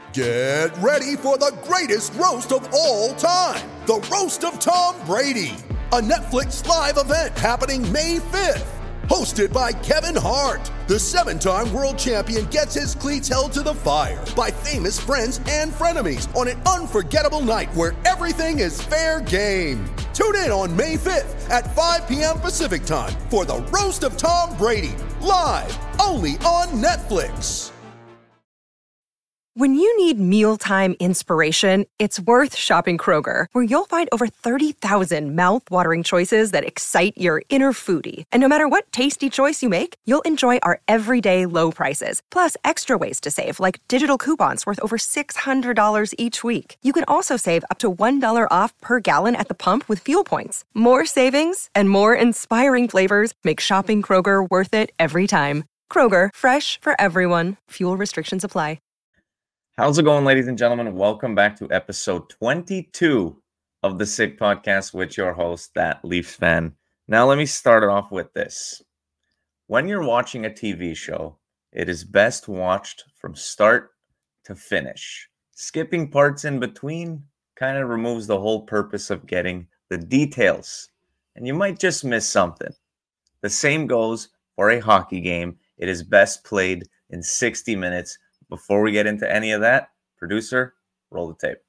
Get ready for the greatest roast of all time, the Roast of Tom Brady, a Netflix live event happening May 5th. Hosted by Kevin Hart, the 7-time world champion gets his cleats held to the fire by famous friends and frenemies on an unforgettable night where everything is fair game. Tune in on May 5th at 5 p.m. Pacific time for the Roast of Tom Brady, live only on Netflix. When you need mealtime inspiration, it's worth shopping Kroger, where you'll find over 30,000 mouth-watering choices that excite your inner foodie. And no matter what tasty choice you make, you'll enjoy our everyday low prices, plus extra ways to save, like digital coupons worth over $600 each week. You can also save up to $1 off per gallon at the pump with fuel points. More savings and more inspiring flavors make shopping Kroger worth it every time. Kroger, fresh for everyone. Fuel restrictions apply. How's it going, ladies and gentlemen? Welcome back to episode 22 of the Sick Podcast with your host, That Leafs Fan. Now, let me start it off with this. When you're watching a TV show, it is best watched from start to finish. Skipping parts in between kind of removes the whole purpose of getting the details, and you might just miss something. The same goes for a hockey game. It is best played in 60 minutes. Before we get into any of that, producer, roll the tape.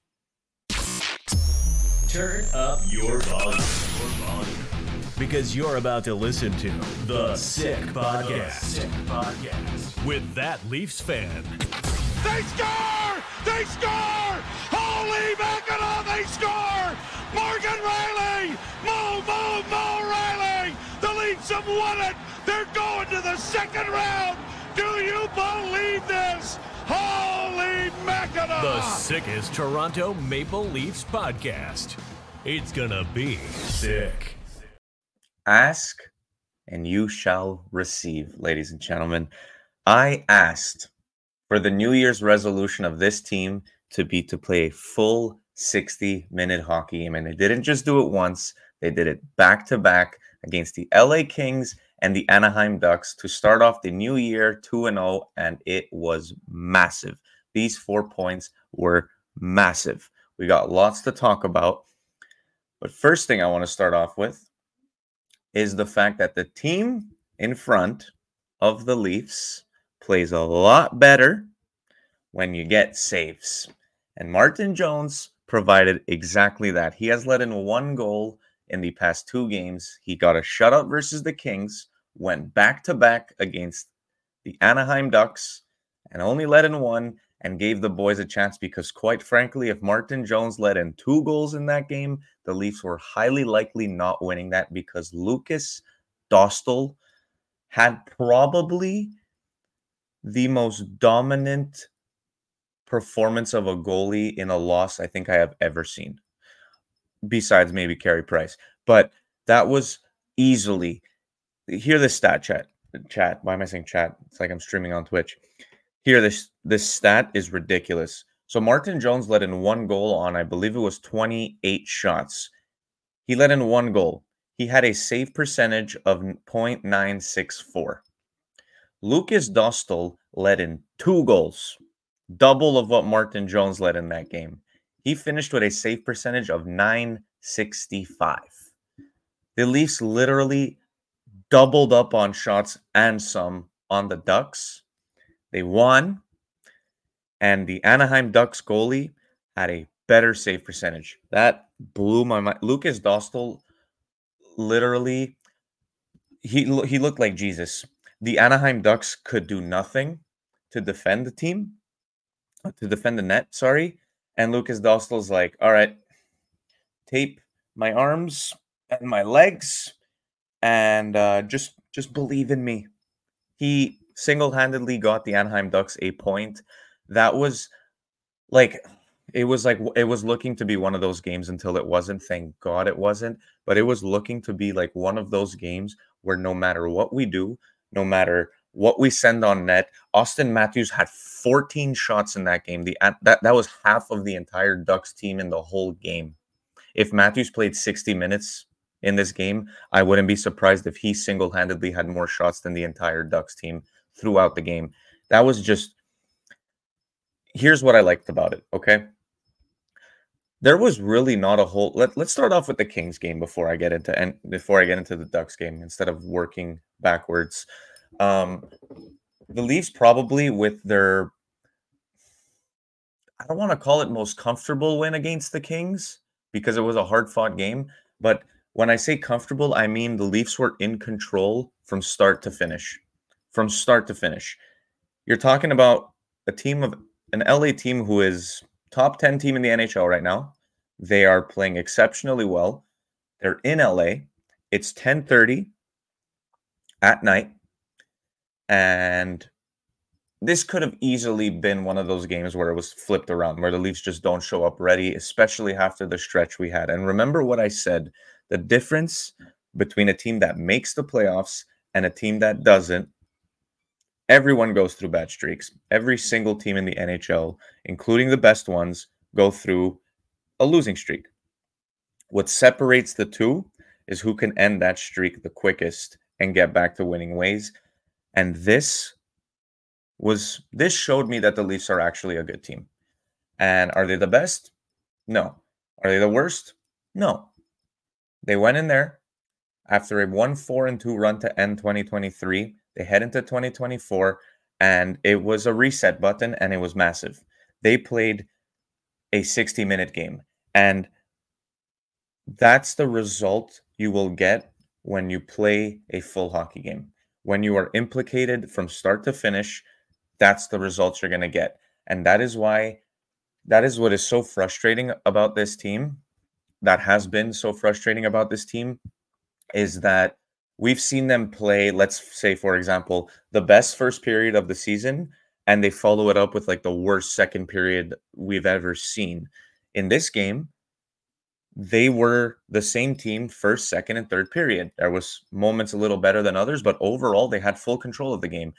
Turn up your volume. Because you're about to listen to The Sick Podcast. With That Leafs Fan. They score! They score! Holy Mackinac, they score! Morgan Riley! Mo Riley! The Leafs have won it! They're going to the second round! Do you believe this? Holy Mackinac! The sickest Toronto Maple Leafs podcast. It's gonna be sick. Ask and you shall receive, ladies and gentlemen. I asked for the New Year's resolution of this team to be to play a full 60-minute hockey game. And they didn't just do it once. They did it back-to-back against the LA Kings and the Anaheim Ducks to start off the new year 2-0, and it was massive. These 4 points were massive. We got lots to talk about. But first thing I want to start off with is the fact that the team in front of the Leafs plays a lot better when you get saves. And Martin Jones provided exactly that. He has let in one goal in the past 2 games. He got a shutout versus the Kings, went back-to-back against the Anaheim Ducks, and only let in 1 and gave the boys a chance because, quite frankly, if Martin Jones let in 2 goals in that game, the Leafs were highly likely not winning that because Lukas Dostal had probably the most dominant performance of a goalie in a loss I think I have ever seen. Besides maybe Carey Price. But that was easily, hear this stat, chat. Why am I saying chat? It's like I'm streaming on Twitch. Here, this stat is ridiculous. So Martin Jones let in 1 goal on, I believe it was 28 shots. He let in 1 goal. He had a save percentage of .964. Lukas Dostal let in 2 goals, double of what Martin Jones let in that game. He finished with a save percentage of .965. The Leafs literally doubled up on shots and some on the Ducks. They won, and the Anaheim Ducks goalie had a better save percentage. That blew my mind. Lukas Dostal literally, he looked like Jesus. The Anaheim Ducks could do nothing to defend the net, sorry. And Lukas Dostal's like, all right, tape my arms and my legs and just believe in me. He single-handedly got the Anaheim Ducks a point. That was it was looking to be one of those games until it wasn't. Thank God it wasn't. But it was looking to be like one of those games where no matter what we do, no matter what we send on net, Austin Matthews had 14 shots in that game. That was half of the entire Ducks team in the whole game. If Matthews played 60 minutes in this game, I wouldn't be surprised if he single-handedly had more shots than the entire Ducks team throughout the game. That was just... here's what I liked about it, okay? There was really not a whole let's start off with the Kings game before I get into the Ducks game instead of working backwards. Um the Leafs probably with their, I don't want to call it most comfortable win against the Kings because it was a hard-fought game, but when I say comfortable, I mean the Leafs were in control from start to finish. From start to finish. You're talking about an LA team who is top 10 team in the NHL right now. They are playing exceptionally well. They're in LA. It's 10:30 at night. And this could have easily been one of those games where it was flipped around, where the Leafs just don't show up ready, especially after the stretch we had. And remember what I said, the difference between a team that makes the playoffs and a team that doesn't. Everyone goes through bad streaks. Every single team in the NHL, including the best ones, go through a losing streak. What separates the two is who can end that streak the quickest and get back to winning ways. And this showed me that the Leafs are actually a good team. And are they the best? No. Are they the worst? No. They went in there after a 1-4-2 run to end 2023. They head into 2024, and it was a reset button, and it was massive. They played a 60-minute game, and that's the result you will get when you play a full hockey game. When you are implicated from start to finish, that's the results you're going to get. And that is what is so frustrating about this team, that has been so frustrating about this team, is that we've seen them play, let's say, for example, the best first period of the season, and they follow it up with like the worst second period we've ever seen. In this game, they were the same team first, second, and third period. There was moments a little better than others, but overall, they had full control of the game.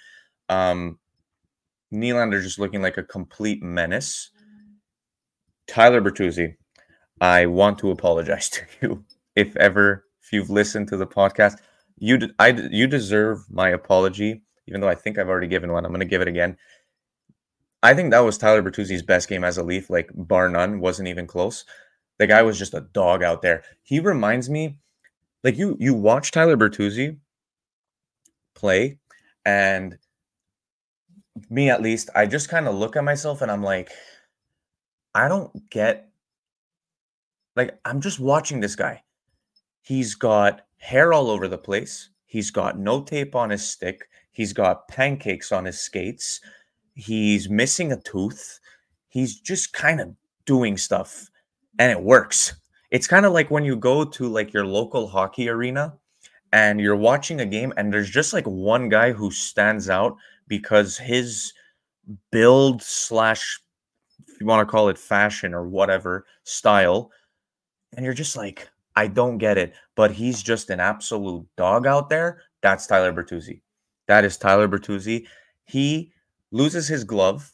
Nylander just looking like a complete menace. Tyler Bertuzzi, I want to apologize to you if you've listened to the podcast. You deserve my apology, even though I think I've already given one. I'm going to give it again. I think that was Tyler Bertuzzi's best game as a Leaf, like bar none, wasn't even close. The guy was just a dog out there. He reminds me, like you watch Tyler Bertuzzi play, and me at least, I just kind of look at myself and I'm like, I don't get, like, I'm just watching this guy. He's got hair all over the place. He's got no tape on his stick. He's got pancakes on his skates. He's missing a tooth. He's just kind of doing stuff, and it works. It's kind of like when you go to like your local hockey arena and you're watching a game and there's just like one guy who stands out because his build / if you want to call it fashion or whatever style, and you're just like, I don't get it, but he's just an absolute dog out there. That's Tyler Bertuzzi. That is Tyler Bertuzzi. He loses his glove.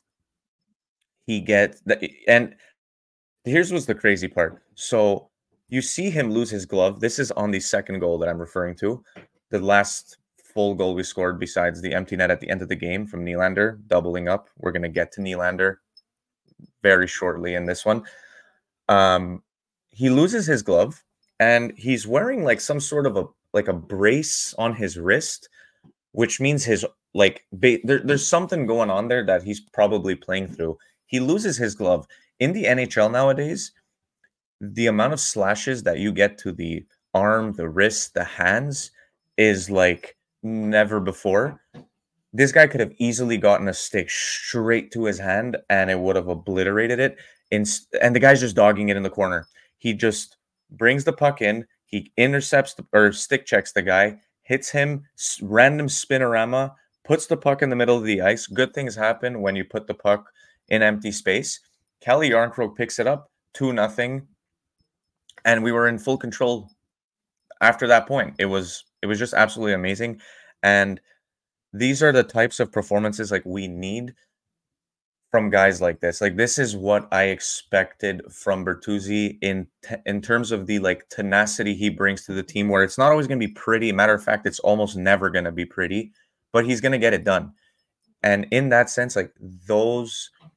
And here's what's the crazy part. So you see him lose his glove. This is on the second goal that I'm referring to. The last full goal we scored besides the empty net at the end of the game from Nylander, doubling up. We're going to get to Nylander very shortly in this one. He loses his glove. And he's wearing like some sort of a brace on his wrist, which means his there's something going on there that he's probably playing through. He loses his glove. In the NHL nowadays, the amount of slashes that you get to the arm, the wrist, the hands is like never before. This guy could have easily gotten a stick straight to his hand and it would have obliterated it. And the guy's just dogging it in the corner. He just brings the puck in, he intercepts or stick checks the guy, hits him, random spinorama, puts the puck in the middle of the ice. Good things happen when you put the puck in empty space. Calle Jarnkrok picks it up, 2-0, and we were in full control after that point. It was just absolutely amazing, and these are the types of performances like we need from guys like this. Like, this is what I expected from Bertuzzi in terms of the like tenacity he brings to the team, where it's not always going to be pretty. Matter of fact, it's almost never going to be pretty, but he's going to get it done. And in that sense, like those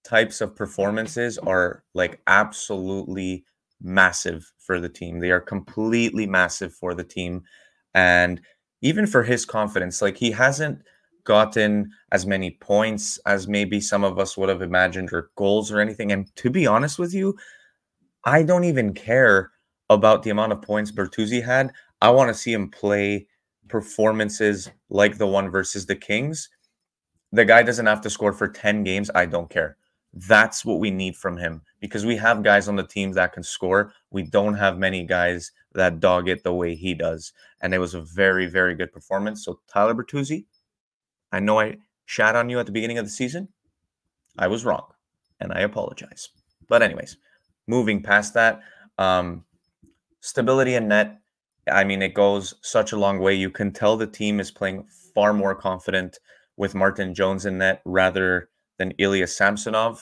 types of performances are like absolutely massive for the team. They are completely massive for the team. And even for his confidence, like he hasn't gotten as many points as maybe some of us would have imagined, or goals or anything. And to be honest with you, I don't even care about the amount of points Bertuzzi had. I want to see him play performances like the one versus the Kings. The guy doesn't have to score for 10 games. I don't care. That's what we need from him, because we have guys on the team that can score. We don't have many guys that dog it the way he does. And it was a very, very good performance. So Tyler Bertuzzi, I know I shat on you at the beginning of the season. I was wrong, and I apologize. But anyways, moving past that, stability in net, I mean, it goes such a long way. You can tell the team is playing far more confident with Martin Jones in net rather than Ilya Samsonov.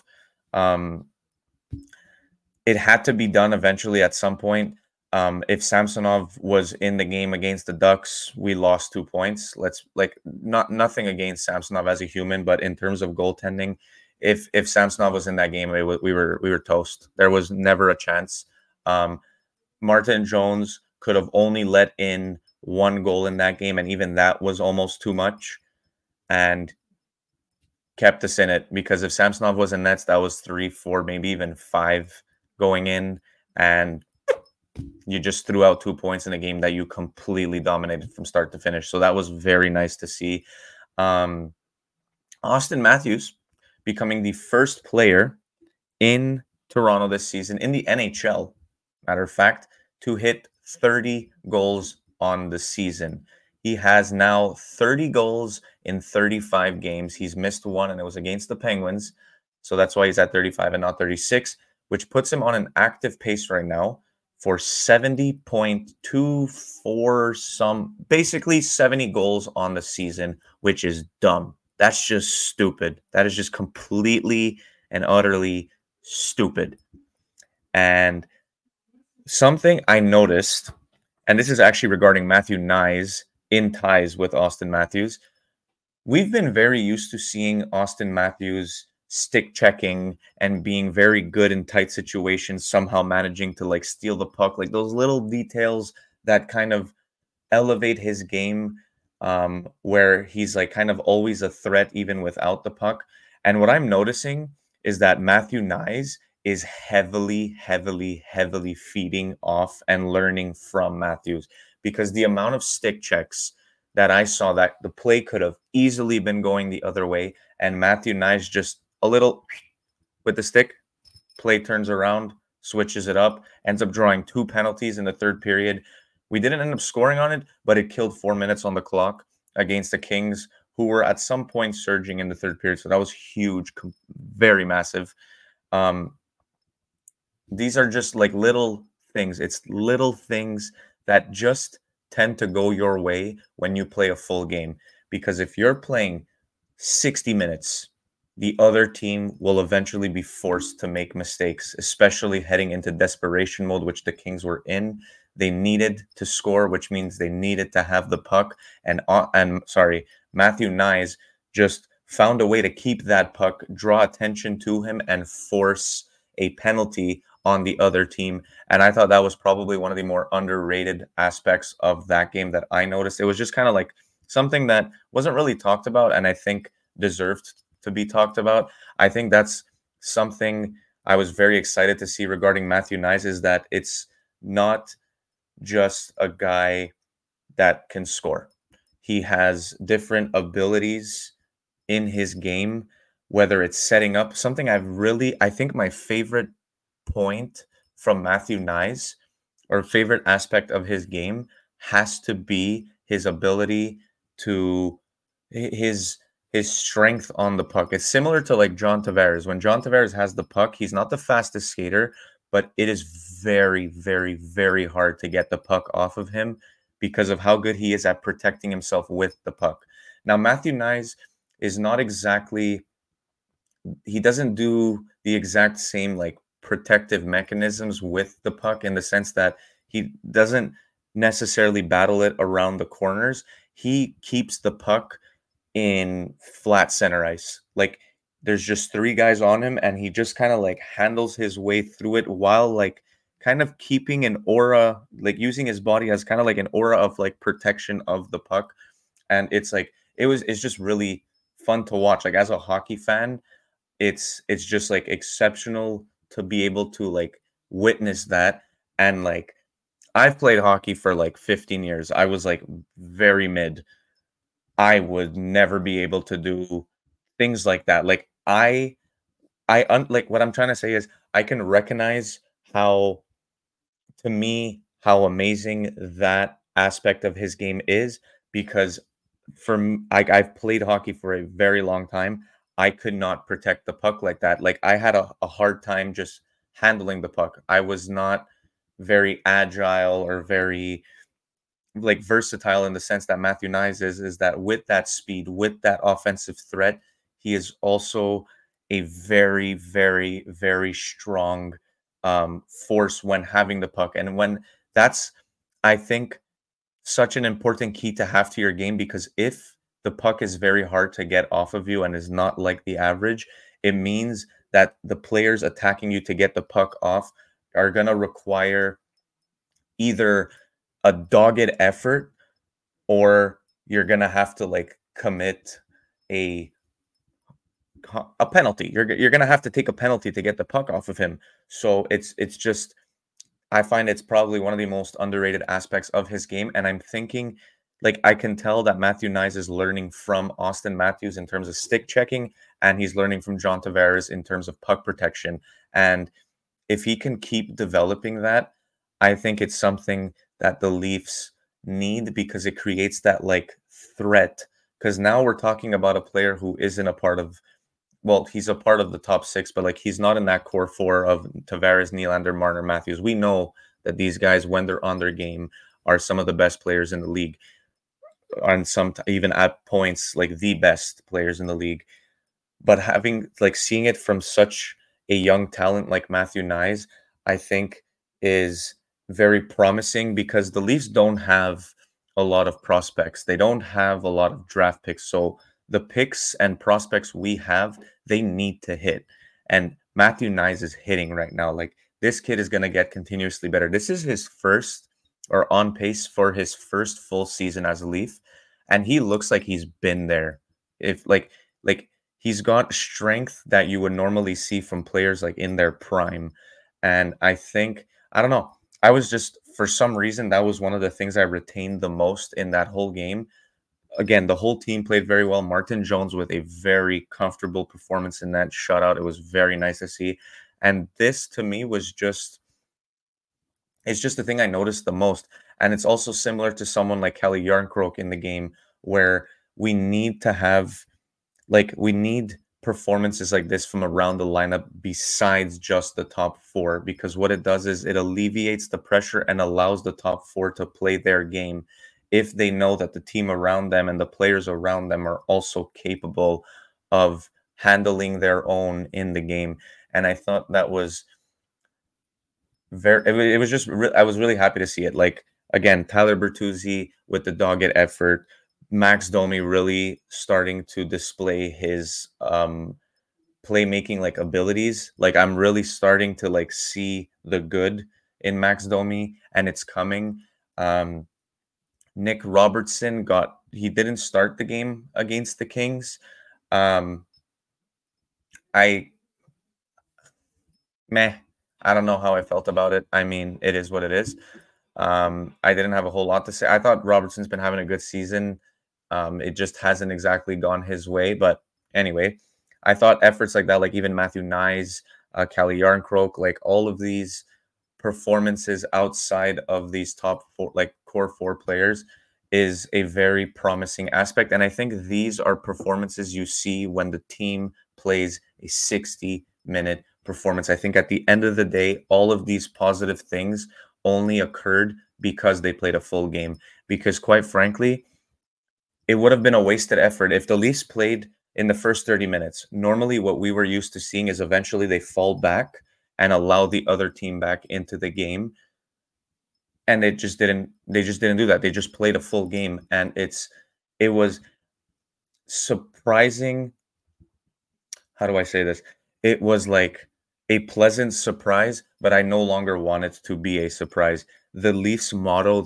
It had to be done eventually at some point. If Samsonov was in the game against the Ducks, we lost 2 points. Nothing against Samsonov as a human, but in terms of goaltending, if Samsonov was in that game, we were toast. There was never a chance. Martin Jones could have only let in 1 goal in that game, and even that was almost too much, and kept us in it, because if Samsonov was in nets, that was 3, 4, maybe even 5 going in, and you just threw out 2 points in a game that you completely dominated from start to finish. So that was very nice to see. Auston Matthews becoming the first player in Toronto this season, in the NHL, matter of fact, to hit 30 goals on the season. He has now 30 goals in 35 games. He's missed 1, and it was against the Penguins. So that's why he's at 35 and not 36, which puts him on an active pace right now for 70.24 basically 70 goals on the season, which is dumb. That's just stupid. That is just completely and utterly stupid. And something I noticed, and this is actually regarding Matthew Knies in ties with Auston Matthews. We've been very used to seeing Auston Matthews stick checking and being very good in tight situations, somehow managing to like steal the puck, like those little details that kind of elevate his game, where he's like kind of always a threat even without the puck. And what I'm noticing is that Matthew Knies is heavily feeding off and learning from Matthews, because the amount of stick checks that I saw, that the play could have easily been going the other way, and Matthew Knies just a little with the stick, play turns around, switches it up, ends up drawing 2 penalties in the third period. We didn't end up scoring on it, but it killed 4 minutes on the clock against the Kings, who were at some point surging in the third period. So that was huge, very massive. These are just like little things. It's little things that just tend to go your way when you play a full game. Because if you're playing 60 minutes, the other team will eventually be forced to make mistakes, especially heading into desperation mode, which the Kings were in. They needed to score, which means they needed to have the puck. And Matthew Knies just found a way to keep that puck, draw attention to him, and force a penalty on the other team. And I thought that was probably one of the more underrated aspects of that game that I noticed. It was just kind of like something that wasn't really talked about, and I think deserved to be talked about. I think that's something I was very excited to see regarding Matthew Knies, is that it's not just a guy that can score. He has different abilities in his game, whether it's setting up something. I think my favorite point from Matthew Knies, or favorite aspect of his game, has to be his ability to his strength on the puck. It's similar to like John Tavares. When John Tavares has the puck, he's not the fastest skater, but it is very hard to get the puck off of him because of how good he is at protecting himself with the puck. Now, Matthew Knies is not exactly, he doesn't do the exact same like protective mechanisms with the puck, in the sense that he doesn't necessarily battle it around the corners. He keeps the puck in flat center ice. Like, there's just three guys on him, and he just kind of like handles his way through it while like kind of keeping an aura, like using his body as kind of like an aura of like protection of the puck. And it's like it's just really fun to watch. Like as a hockey fan, it's just like exceptional to be able to like witness that. And like I've played hockey for like 15 years. I was like very mid. I would never be able to do things like that. Like like what I'm trying to say is I can recognize how, to me, how amazing that aspect of his game is, because I've played hockey for a very long time. I could not protect the puck like that. Like I had a hard time just handling the puck. I was not very agile or very like versatile in the sense that Matthew Knies is that with that speed, with that offensive threat, he is also a very, very, very strong force when having the puck. And when that's, I think, such an important key to have to your game, because if the puck is very hard to get off of you and is not like the average, it means that the players attacking you to get the puck off are going to require either a dogged effort, or you're going to have to like commit a penalty. You're going to have to take a penalty to get the puck off of him. So it's just, I find it's probably one of the most underrated aspects of his game. And I'm thinking, like, I can tell that Matthew Knies is learning from Austin Matthews in terms of stick checking, and he's learning from John Tavares in terms of puck protection. And if he can keep developing that, I think it's something that the Leafs need, because it creates that like threat. Because now we're talking about a player who isn't a part of, well, he's a part of the top six, but like he's not in that core four of Tavares, Nylander, Marner, Matthews. We know that these guys, when they're on their game, are some of the best players in the league, and even at points like the best players in the league. But having like seeing it from such a young talent like Matthew Knies, I think is very promising, because the Leafs don't have a lot of prospects. They don't have a lot of draft picks. So the picks and prospects we have, they need to hit. And Matthew Knies is hitting right now. Like, this kid is going to get continuously better. This is his first, or on pace for his first full season as a Leaf. And he looks like he's been there. If like he's got strength that you would normally see from players like in their prime. And I think, I don't know, I was just, for some reason, that was one of the things I retained the most in that whole game. Again, the whole team played very well. Martin Jones with a very comfortable performance in that shutout. It was very nice to see. And this, to me, was just, it's just the thing I noticed the most. And it's also similar to someone like Kelly Yarncroke in the game, where we need to have, like, we need performances like this from around the lineup besides just the top four, because what it does is it alleviates the pressure and allows the top four to play their game if they know that the team around them and the players around them are also capable of handling their own in the game. And I thought that was it was just, I was really happy to see it. Like, again, Tyler Bertuzzi with the dogged effort, Max Domi really starting to display his playmaking like abilities. Like, I'm really starting to like see the good in Max Domi, and it's coming. Nick Robertson he didn't start the game against the Kings. I don't know how I felt about it. I mean, it is what it is. I didn't have a whole lot to say. I thought Robertson's been having a good season. It just hasn't exactly gone his way. But anyway, I thought efforts like that, like even Matthew Knies, Kelly Yarncroke, like all of these performances outside of these top four, like core four players, is a very promising aspect. And I think these are performances you see when the team plays a 60-minute performance. I think at the end of the day, all of these positive things only occurred because they played a full game. Because quite frankly, it would have been a wasted effort if the Leafs played in the first 30 minutes. Normally what we were used to seeing is eventually they fall back and allow the other team back into the game. And they just didn't do that. They just played a full game. And it was surprising how do I say this? It was like a pleasant surprise, but I no longer want it to be a surprise. The Leafs motto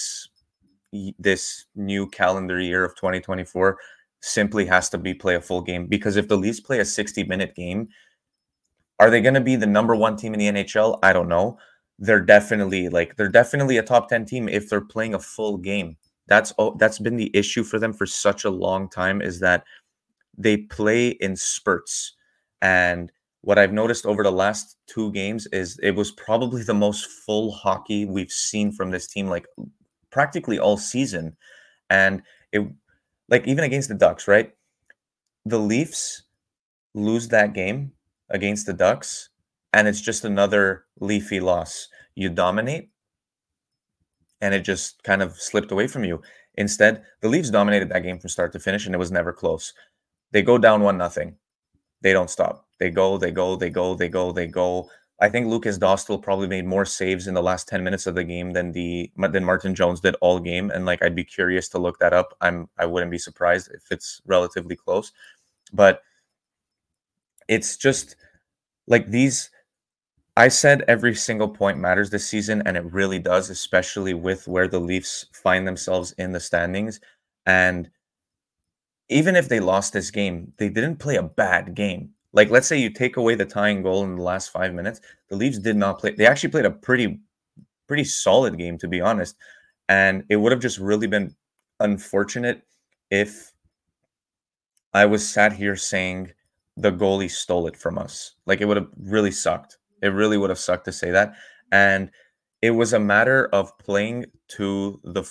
this new calendar year of 2024 simply has to be play a full game, because if the Leafs play a 60-minute game, are they going to be the number one team in the NHL? I don't know. They're definitely a top 10 team if they're playing a full game. That's been the issue for them for such a long time, is that they play in spurts. And what I've noticed over the last two games is it was probably the most full hockey we've seen from this team, like practically all season. And it, like, even against the Ducks, right? The Leafs lose that game against the Ducks, and it's just another Leafy loss. You dominate, and it just kind of slipped away from you. Instead, the Leafs dominated that game from start to finish, and it was never close. They go down 1-0. They don't stop. They go. I think Lucas Dostal probably made more saves in the last 10 minutes of the game than Martin Jones did all game. And like, I'd be curious to look that up. I wouldn't be surprised if it's relatively close. But it's just like these. I said every single point matters this season, and it really does, especially with where the Leafs find themselves in the standings. And even if they lost this game, they didn't play a bad game. Like, let's say you take away the tying goal in the last 5 minutes, the Leafs did not play. They actually played a pretty solid game, to be honest. And it would have just really been unfortunate if I was sat here saying the goalie stole it from us. Like, it would have really sucked. It really would have sucked to say that. And it was a matter of playing to the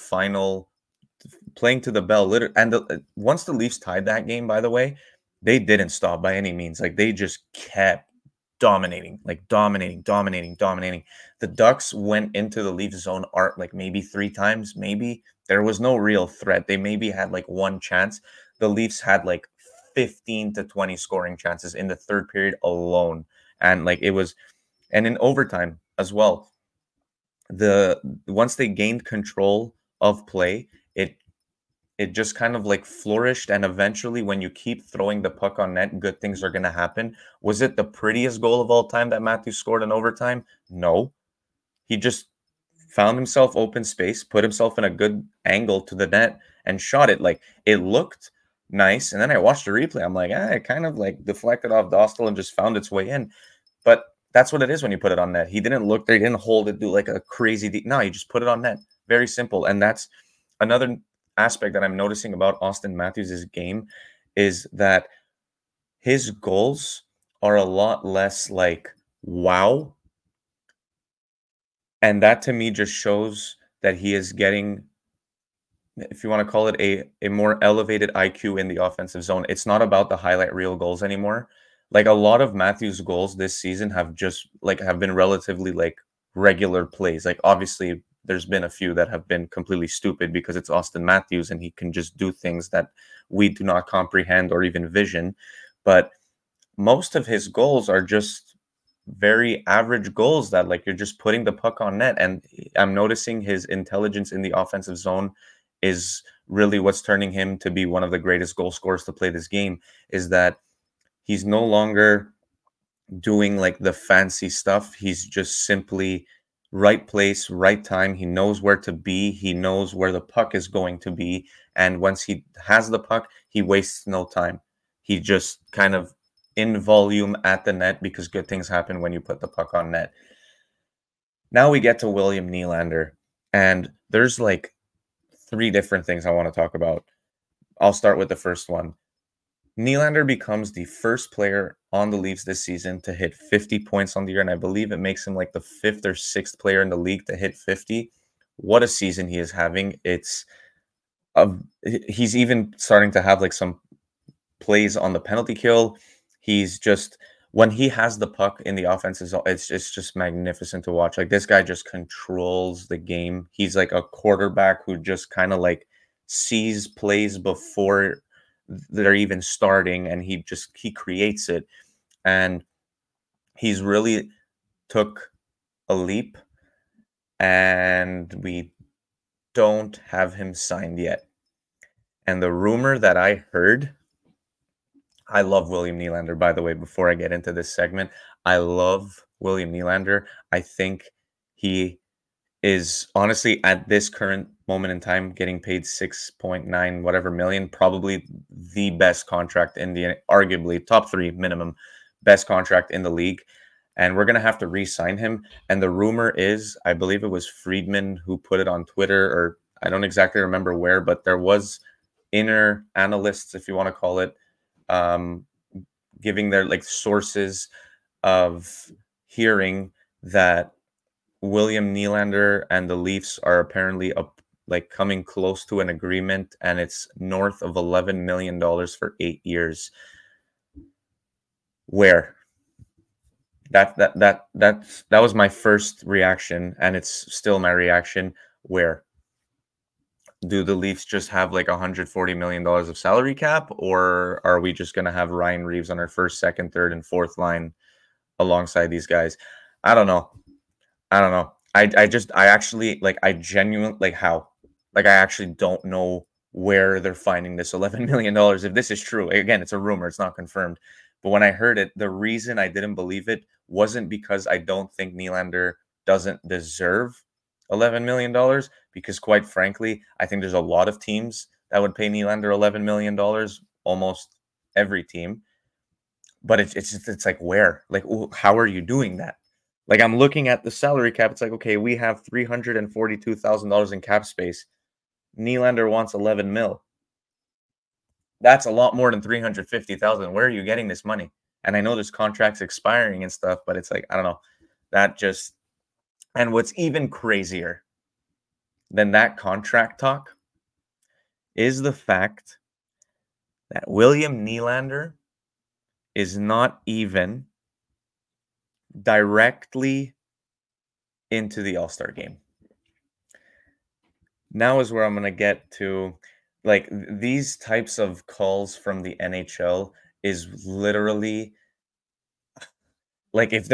bell. And once the Leafs tied that game, by the way, they didn't stop by any means. Like, they just kept dominating. The Ducks went into the Leafs zone like maybe 3 times. Maybe there was no real threat. They maybe had like one chance. The Leafs had like 15 to 20 scoring chances in the third period alone. And like, it was, and in overtime as well. Once they gained control of play, it just kind of like flourished. And eventually, when you keep throwing the puck on net, good things are going to happen. Was it the prettiest goal of all time that Matthews scored in overtime? No. He just found himself open space, put himself in a good angle to the net, and shot it. Like, it looked nice. And then I watched the replay. I'm like, it kind of like deflected off Dostal and just found its way in. But that's what it is when you put it on net. He didn't look there. He didn't hold it, do like a crazy no, you just put it on net. Very simple. And that's another aspect that I'm noticing about Auston Matthews' game, is that his goals are a lot less like wow. And that to me just shows that he is getting, if you want to call it, a more elevated IQ in the offensive zone. It's not about the highlight reel goals anymore. Like, a lot of Matthews' goals this season have been relatively like regular plays. Like, obviously there's been a few that have been completely stupid because it's Auston Matthews and he can just do things that we do not comprehend or even vision. But most of his goals are just very average goals that, like, you're just putting the puck on net. And I'm noticing his intelligence in the offensive zone is really what's turning him to be one of the greatest goal scorers to play this game, is that he's no longer doing like the fancy stuff. He's just simply right place, right time. He knows where to be. He knows where the puck is going to be. And once he has the puck, he wastes no time. He just kind of in volume at the net, because good things happen when you put the puck on net. Now we get to William Nylander, and there's like 3 different things I want to talk about. I'll start with the first one. Nylander becomes the first player on the Leafs this season to hit 50 points on the year, and I believe it makes him like the 5th or 6th player in the league to hit 50. What a season he is having. He's even starting to have like some plays on the penalty kill. He's just, when he has the puck in the offense, it's just magnificent to watch. Like, this guy just controls the game. He's like a quarterback who just kind of like sees plays before they're even starting, and he creates it. And he's really took a leap, and we don't have him signed yet. And the rumor that I heard I love William Nylander, by the way, before I get into this segment. I love William Nylander. I think he is honestly at this current moment in time getting paid 6.9 whatever million, probably the best contract in the arguably top 3 minimum best contract in the league. And we're going to have to re-sign him. And the rumor is, I believe it was Friedman who put it on Twitter, or I don't exactly remember where, but there was inner analysts, if you want to call it, giving their like sources of hearing that William Nylander and the Leafs are apparently like coming close to an agreement, and it's north of $11 million for 8 years. Where? That was my first reaction, and it's still my reaction. Where? Do the Leafs just have like $140 million of salary cap, or are we just going to have Ryan Reeves on our first, second, third, and fourth line alongside these guys? I don't know. I actually don't know where they're finding this $11 million. If this is true, again, it's a rumor, it's not confirmed. But when I heard it, the reason I didn't believe it wasn't because I don't think Nylander doesn't deserve $11 million, because quite frankly, I think there's a lot of teams that would pay Nylander $11 million, almost every team. But it's like, where? Like, how are you doing that? Like, I'm looking at the salary cap. It's like, okay, we have $342,000 in cap space. Nylander wants 11 mil. That's a lot more than 350,000. Where are you getting this money? And I know there's contracts expiring and stuff, but it's like, I don't know. And what's even crazier than that contract talk is the fact that William Nylander is not even directly into the All-Star game. Now is where I'm going to get to, like, these types of calls from the NHL is literally like, it's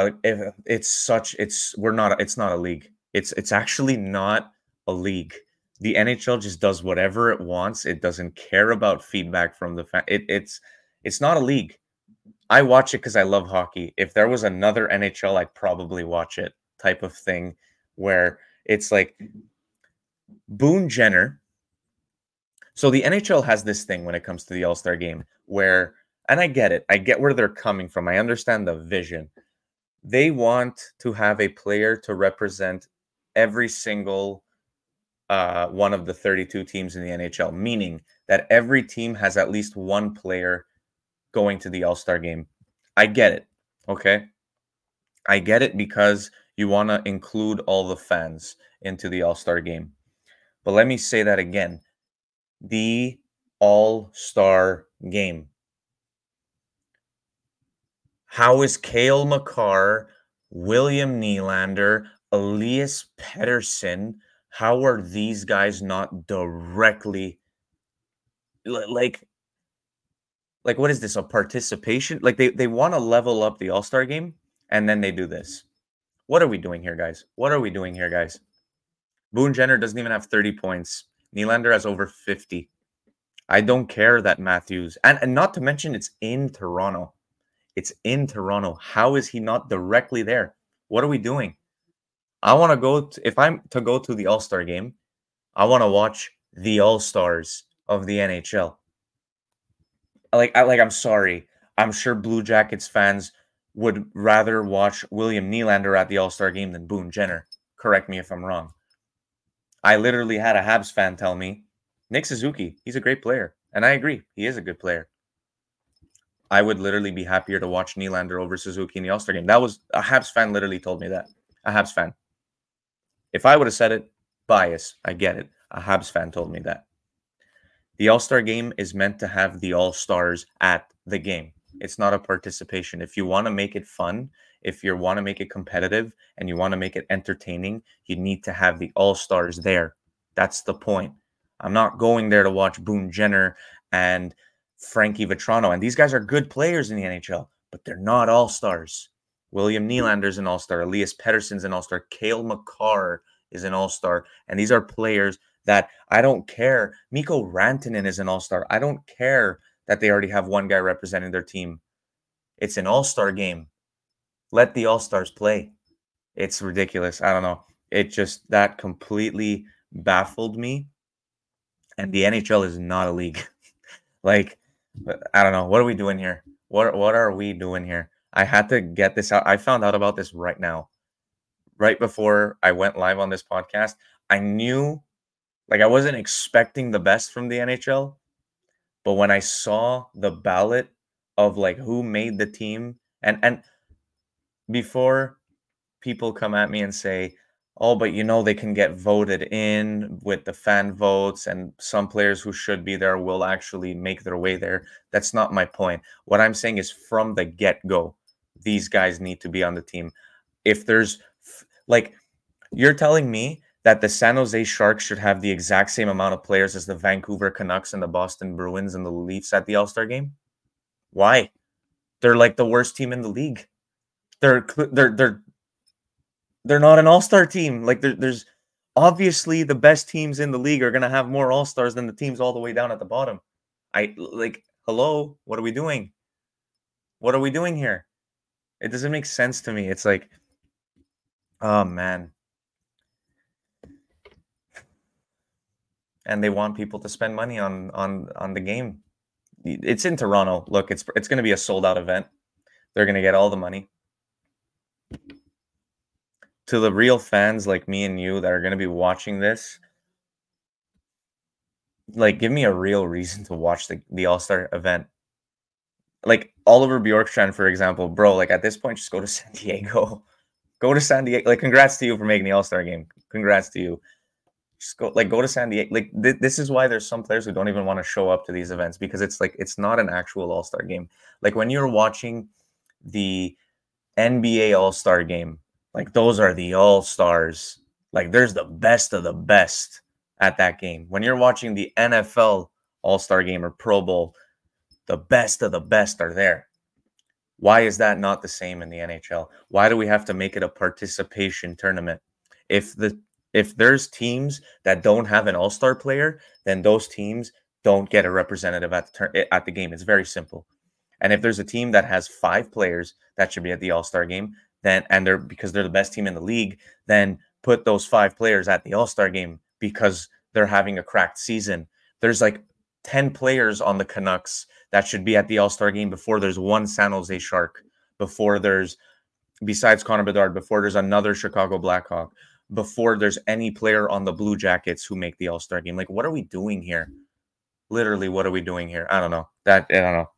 not a league. It's actually not a league. The NHL just does whatever it wants. It doesn't care about feedback from the fan. It's not a league. I watch it because I love hockey. If there was another NHL, I'd probably watch it, type of thing, where it's like Boone Jenner. So the NHL has this thing when it comes to the All-Star game where, and I get it. I get where they're coming from. I understand the vision. They want to have a player to represent every single one of the 32 teams in the NHL, meaning that every team has at least one player going to the All-Star game. I get it, okay? I get it because you want to include all the fans into the All-Star game. But let me say that again. The All-Star game. How is Cale Makar, William Nylander, Elias Pettersson, how are these guys not directly like what is this, a participation? Like they want to level up the All-Star game, and then they do this. What are we doing here, guys? Boone Jenner doesn't even have 30 points. Nylander has over 50. I don't care that Matthews, and not to mention it's in Toronto. How is he not directly there? What are we doing? I want to go if I'm to go to the All-Star game, I want to watch the All-Stars of the NHL. I'm sorry. I'm sure Blue Jackets fans would rather watch William Nylander at the All-Star game than Boone Jenner. Correct me if I'm wrong. I literally had a Habs fan tell me, Nick Suzuki, he's a great player. And I agree. He is a good player. I would literally be happier to watch Nylander over Suzuki in the All-Star game. That was a Habs fan literally told me that. A Habs fan. If I would have said it, bias. I get it. A Habs fan told me that. The All-Star game is meant to have the All-Stars at the game. It's not a participation. If you want to make it fun, if you want to make it competitive, and you want to make it entertaining, you need to have the All-Stars there. That's the point. I'm not going there to watch Boone Jenner and Frankie Vetrano. And these guys are good players in the NHL, but they're not All-Stars. William Nylander's an All-Star. Elias Pettersson's an All-Star. Cale Makar is an All-Star. And these are players that I don't care. Mikko Rantanen is an All-Star. I don't care that they already have one guy representing their team. It's an all-star game. Let the all-stars play. It's ridiculous. I don't know. It just, that completely baffled me. And the NHL is not a league. Like, I don't know. What are we doing here? What are we doing here? I had to get this out. I found out about this right now. Right before I went live on this podcast. I knew, like, I wasn't expecting the best from the NHL. But when I saw the ballot of, like, who made the team, and before people come at me and say, oh, but they can get voted in with the fan votes, and some players who should be there will actually make their way there. That's not my point. What I'm saying is, from the get-go, these guys need to be on the team. If there's, like, you're telling me that the San Jose Sharks should have the exact same amount of players as the Vancouver Canucks and the Boston Bruins and the Leafs at the All-Star game? Why? They're like the worst team in the league. They're not an all-star team. Like, there's obviously the best teams in the league are going to have more all-stars than the teams all the way down at the bottom. Hello, what are we doing? What are we doing here? It doesn't make sense to me. It's like, oh man. And they want people to spend money on the game. It's in Toronto. Look, it's going to be a sold-out event. They're going to get all the money. To the real fans like me and you that are going to be watching this, like, give me a real reason to watch the All-Star event. Like, Oliver Bjorkstrand, for example, bro, like, at this point, just go to San Diego. Go to San Diego. Like, congrats to you for making the All-Star game. Congrats to you. Just go to San Diego. Like, this is why there's some players who don't even want to show up to these events, because it's like, it's not an actual All-Star game. Like, when you're watching the NBA All-Star game, like, those are the all-stars. Like, there's the best of the best at that game. When you're watching the NFL All-Star game or Pro Bowl, the best of the best are there. Why is that not the same in the NHL? Why do we have to make it a participation tournament? If there's teams that don't have an all-star player, then those teams don't get a representative at the game. It's very simple. And if there's a team that has 5 players that should be at the all-star game, because they're the best team in the league, then put those 5 players at the All-Star game because they're having a cracked season. There's like 10 players on the Canucks that should be at the All-Star game before there's one San Jose Shark, besides Connor Bedard, before there's another Chicago Blackhawk, before there's any player on the Blue Jackets who make the All-Star game. Like, what are we doing here? Literally, what are we doing here? I don't know. I don't know.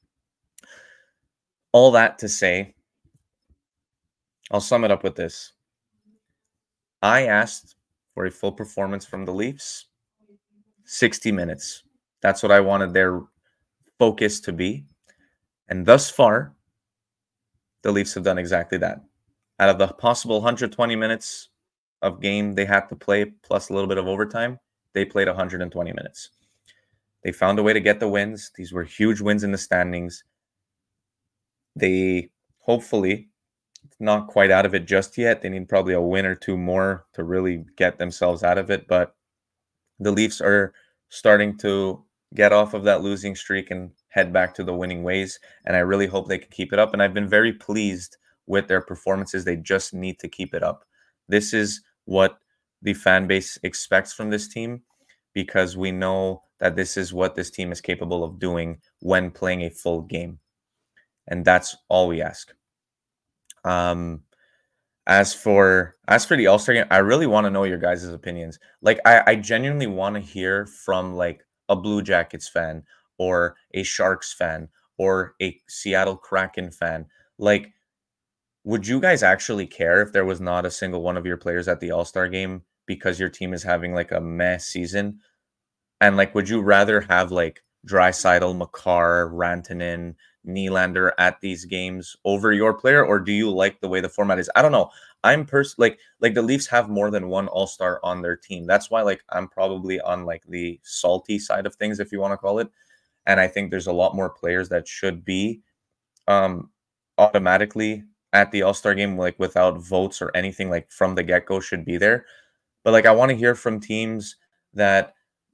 All that to say, I'll sum it up with this. I asked for a full performance from the Leafs, 60 minutes. That's what I wanted their focus to be. And thus far, the Leafs have done exactly that. Out of the possible 120 minutes of game they had to play, plus a little bit of overtime, they played 120 minutes. They found a way to get the wins. These were huge wins in the standings. They hopefully not quite out of it just yet. They need probably a win or 2 more to really get themselves out of it. But the Leafs are starting to get off of that losing streak and head back to the winning ways. And I really hope they can keep it up. And I've been very pleased with their performances. They just need to keep it up. This is what the fan base expects from this team, because we know that this is what this team is capable of doing when playing a full game. And that's all we ask. As for the All-Star game, I really want to know your guys' opinions. Like, I genuinely want to hear from, like, a Blue Jackets fan or a Sharks fan or a Seattle Kraken fan. Like, would you guys actually care if there was not a single one of your players at the All-Star game because your team is having, like, a meh season? And, like, would you rather have, like, Draisaitl, Makar, Rantanen, Nylander at these games over your player, or do you like the way the format is? I don't know. I'm like the Leafs have more than one all-star on their team. That's why, like, I'm probably on, like, the salty side of things, if you want to call it. And I think there's a lot more players that should be automatically at the All-Star game, like, without votes or anything, like, from the get-go should be there. But, like, I want to hear from teams that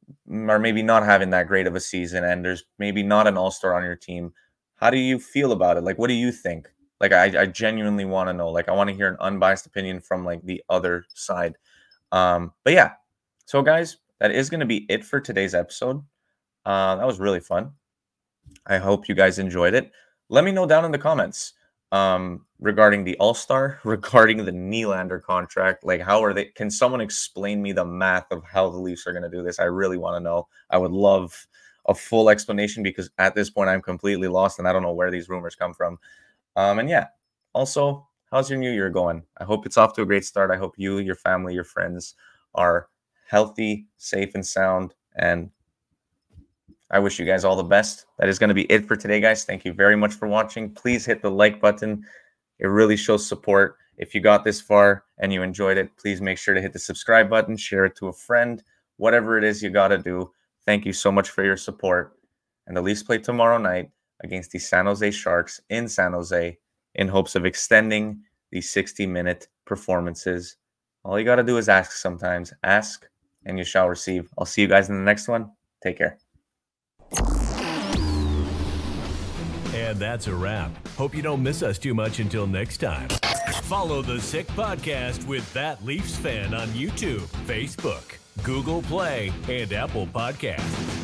are maybe not having that great of a season and there's maybe not an all-star on your team, how do you feel about it? Like, what do you think? Like, I genuinely want to know. Like, I want to hear an unbiased opinion from like the other side. But yeah, so guys, that is going to be it for today's episode. That was really fun. I hope you guys enjoyed it. Let me know down in the comments regarding the All-Star, regarding the Nylander contract. Like, how are they? Can someone explain me the math of how the Leafs are going to do this? I really want to know. I would love a full explanation because at this point I'm completely lost and I don't know where these rumors come from. And yeah, also, how's your new year going? I hope it's off to a great start. I hope you, your family, your friends are healthy, safe, and sound. And I wish you guys all the best. That is going to be it for today, guys. Thank you very much for watching. Please hit the like button. It really shows support. If you got this far and you enjoyed it, please make sure to hit the subscribe button, share it to a friend, whatever it is you got to do. Thank you so much for your support. And the Leafs play tomorrow night against the San Jose Sharks in San Jose in hopes of extending the 60-minute performances. All you got to do is ask sometimes. Ask and you shall receive. I'll see you guys in the next one. Take care. And that's a wrap. Hope you don't miss us too much until next time. Follow the Sick Podcast with That Leafs Fan on YouTube, Facebook, Google Play, and Apple Podcasts.